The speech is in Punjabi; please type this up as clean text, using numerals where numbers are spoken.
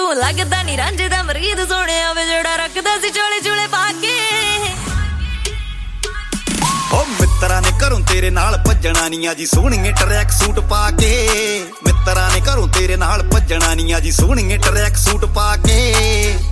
ਤੂੰ ਲੱਗਦਾ ਨੀ ਰਾਂਝੇ ਦਾ ਮਰੀਦ ਸੋਹਣਿਆ ਵੇ ਜਿਹੜਾ ਰੱਖਦਾ ਸੀ ਚੋਲੇ ਚੂਲੇ ਪਾ ਕੇ ਓ ਮਿੱਤਰਾਂ ਨੇ ਘਰੋਂ ਤੇਰੇ ਨਾਲ ਭੱਜਣਾ ਨੀ ਆ ਜੀ ਸੋਹਣੀਏ ਟਰੈਕ ਸੂਟ ਪਾ ਕੇ ਮਿੱਤਰਾਂ ਨੇ ਘਰੋਂ ਤੇਰੇ ਨਾਲ ਭੱਜਣਾ ਨੀ ਆ ਜੀ ਸੋਹਣੀਏ ਟਰੈਕ ਸੂਟ ਪਾ ਕੇ